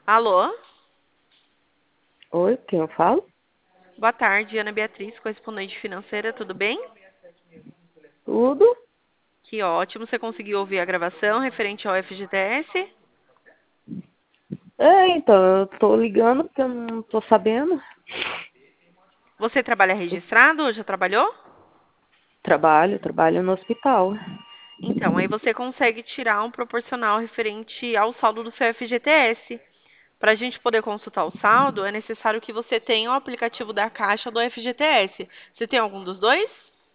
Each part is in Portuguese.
Alô? Oi, quem eu falo? Boa tarde, Ana Beatriz, correspondente financeira, tudo bem? Tudo? Que ótimo, você conseguiu ouvir a gravação referente ao FGTS? Então, eu tô ligando porque eu não tô sabendo. Você trabalha registrado ou já trabalhou? Trabalho no hospital. Então, aí você consegue tirar um proporcional referente ao saldo do seu FGTS. Para a gente poder consultar o saldo, é necessário que você tenha o aplicativo da Caixa do FGTS. Você tem algum dos dois?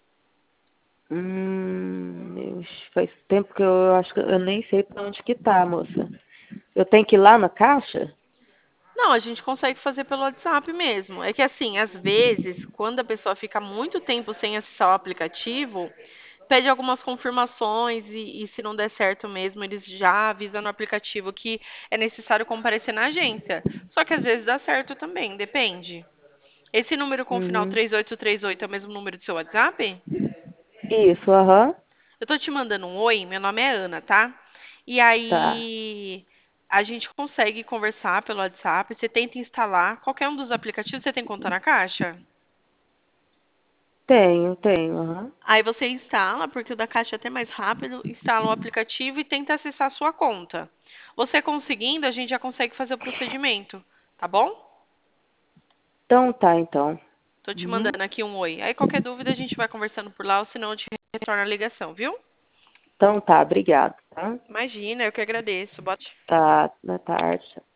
Faz tempo que eu acho que eu nem sei pra onde que tá, moça. Eu tenho que ir lá na caixa? Não, a gente consegue fazer pelo WhatsApp mesmo. É que assim, às vezes, quando a pessoa fica muito tempo sem acessar o aplicativo, pede algumas confirmações e se não der certo mesmo, eles já avisam no aplicativo que é necessário comparecer na agência. Só que às vezes dá certo também, depende. Esse número com o final Hum, 3838 é o mesmo número do seu WhatsApp? isso, aham. Eu tô te mandando um oi, meu nome é Ana, tá? E Tá. aí a gente consegue conversar pelo WhatsApp, você tenta instalar qualquer um dos aplicativos, você tem conta na Caixa? Tenho, aham. Aí você instala, porque o da Caixa é até mais rápido, instala o aplicativo e tenta acessar a sua conta. Você conseguindo, a gente já consegue fazer o procedimento, tá bom? Então tá, então. Tô te Uhum. mandando aqui um oi. Aí qualquer dúvida a gente vai conversando por lá, ou senão eu te retorno a ligação, viu? Então tá, obrigado, tá? Imagina, eu que agradeço. Boa Tá, na tarde.